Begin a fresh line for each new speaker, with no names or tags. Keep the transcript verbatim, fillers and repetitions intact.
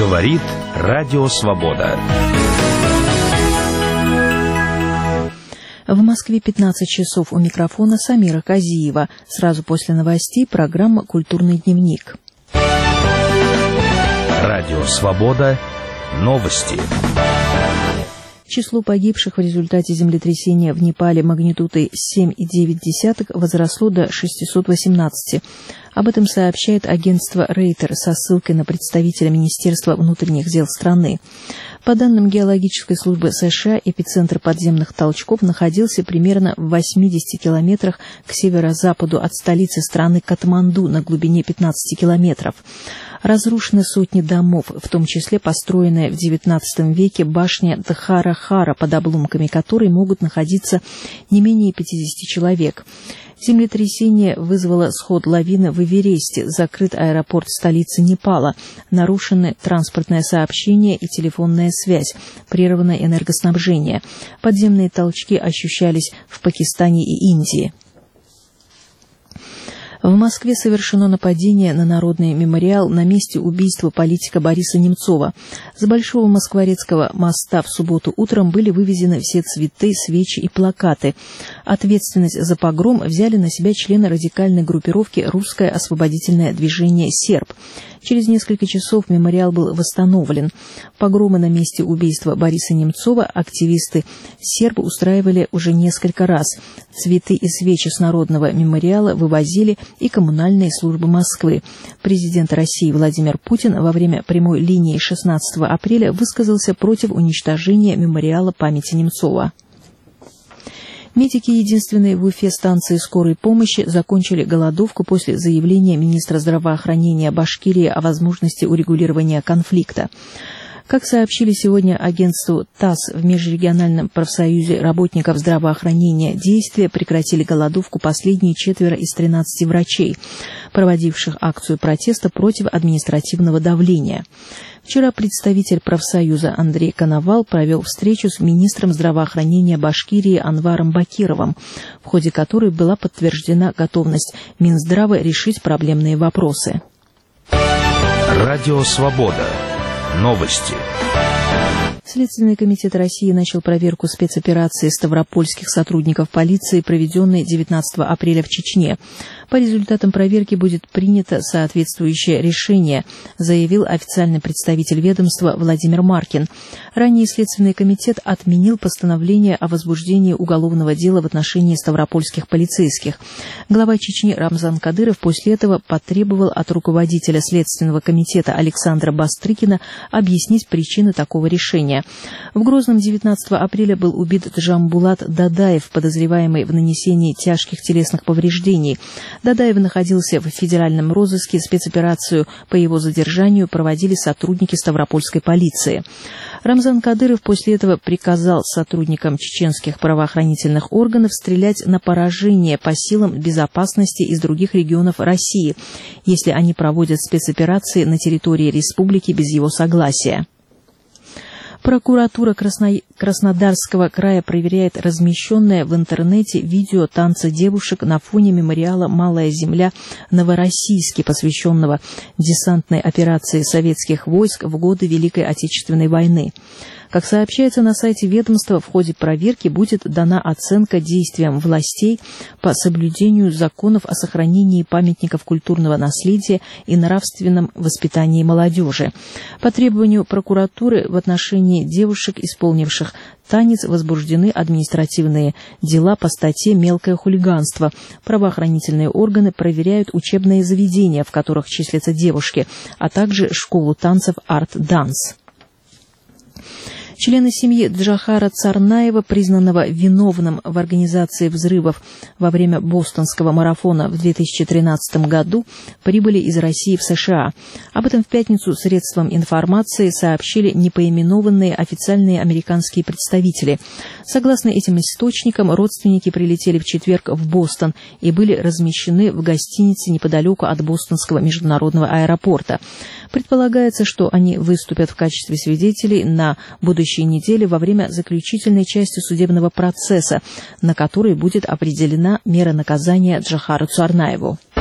Говорит Радио Свобода.
В Москве пятнадцать часов, у микрофона Самира Казиева. Сразу после новостей программа «Культурный дневник».
Радио Свобода. Новости.
Число погибших в результате землетрясения в Непале магнитудой семь и девять десятых возросло до шестисот восемнадцати. Об этом сообщает агентство Рейтер со ссылкой на представителя Министерства внутренних дел страны. По данным геологической службы США, эпицентр подземных толчков находился примерно в восьмидесяти километрах к северо-западу от столицы страны Катманду на глубине пятнадцати километров. Разрушены сотни домов, в том числе построенная в девятнадцатом веке башня Дхара-Хара, под обломками которой могут находиться не менее пятидесяти человек. Землетрясение вызвало сход лавины в Эвересте, закрыт аэропорт столицы Непала, нарушены транспортное сообщение и телефонная связь, прервано энергоснабжение. Подземные толчки ощущались в Пакистане и Индии. В Москве совершено нападение на Народный мемориал на месте убийства политика Бориса Немцова. С Большого Москворецкого моста в субботу утром были вывезены все цветы, свечи и плакаты. Ответственность за погром взяли на себя члены радикальной группировки «Русское освободительное движение «Серб». Через несколько часов мемориал был восстановлен. Погромы на месте убийства Бориса Немцова активисты «Серб» устраивали уже несколько раз. Цветы и свечи с Народного мемориала вывозили и коммунальные службы Москвы. Президент России Владимир Путин во время прямой линии шестнадцатого апреля высказался против уничтожения мемориала памяти Немцова. Медики единственной в Уфе станции скорой помощи закончили голодовку после заявления министра здравоохранения Башкирии о возможности урегулирования конфликта. Как сообщили сегодня агентству ТАСС, в Межрегиональном профсоюзе работников здравоохранения действия прекратили голодовку последние четверо из тринадцати врачей, проводивших акцию протеста против административного давления. Вчера представитель профсоюза Андрей Коновал провел встречу с министром здравоохранения Башкирии Анваром Бакировым, в ходе которой была подтверждена готовность Минздрава решить проблемные вопросы.
Радио Свобода. Новости.
Следственный комитет России начал проверку спецоперации ставропольских сотрудников полиции, проведенной девятнадцатого апреля в Чечне. По результатам проверки будет принято соответствующее решение, заявил официальный представитель ведомства Владимир Маркин. Ранее Следственный комитет отменил постановление о возбуждении уголовного дела в отношении ставропольских полицейских. Глава Чечни Рамзан Кадыров после этого потребовал от руководителя Следственного комитета Александра Бастрыкина объяснить причины такого решения. В Грозном девятнадцатого апреля был убит Джамбулат Дадаев, подозреваемый в нанесении тяжких телесных повреждений. Дадаев находился в федеральном розыске, спецоперацию по его задержанию проводили сотрудники ставропольской полиции. Рамзан Кадыров после этого приказал сотрудникам чеченских правоохранительных органов стрелять на поражение по силам безопасности из других регионов России, если они проводят спецоперации на территории республики без его согласия. Прокуратура Красно... Краснодарского края проверяет размещенное в интернете видео танца девушек на фоне мемориала «Малая земля» Новороссийске, посвященного десантной операции советских войск в годы Великой Отечественной войны. Как сообщается на сайте ведомства, в ходе проверки будет дана оценка действиям властей по соблюдению законов о сохранении памятников культурного наследия и нравственном воспитании молодежи. По требованию прокуратуры в отношении девушек, исполнивших танец, возбуждены административные дела по статье «Мелкое хулиганство». Правоохранительные органы проверяют учебные заведения, в которых числятся девушки, а также школу танцев «Арт-Данс». Члены семьи Джохара Царнаева, признанного виновным в организации взрывов во время бостонского марафона в две тысячи тринадцатом году, прибыли из России в США. Об этом в пятницу средствам информации сообщили непоименованные официальные американские представители. Согласно этим источникам, родственники прилетели в четверг в Бостон и были размещены в гостинице неподалеку от Бостонского международного аэропорта. Предполагается, что они выступят в качестве свидетелей на будущей неделе во время заключительной части судебного процесса, на которой будет определена мера наказания Джохару Царнаеву.